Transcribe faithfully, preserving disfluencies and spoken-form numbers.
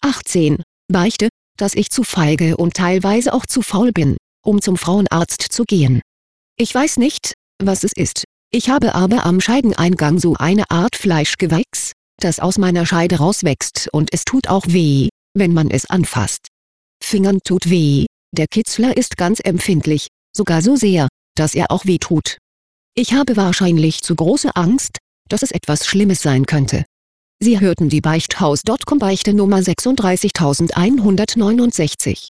achtzehn. Beichte, dass ich zu feige und teilweise auch zu faul bin, um zum Frauenarzt zu gehen. Ich weiß nicht, was es ist. Ich habe aber am Scheideneingang so eine Art Fleischgewachs, das aus meiner Scheide rauswächst und es tut auch weh, wenn man es anfasst. Fingern tut weh, der Kitzler ist ganz empfindlich, sogar so sehr, dass er auch weh tut. Ich habe wahrscheinlich zu große Angst, dass es etwas Schlimmes sein könnte. Sie hörten die Beichthaus Punkt com Beichte Nummer sechsunddreißigtausendeinhundertneunundsechzig.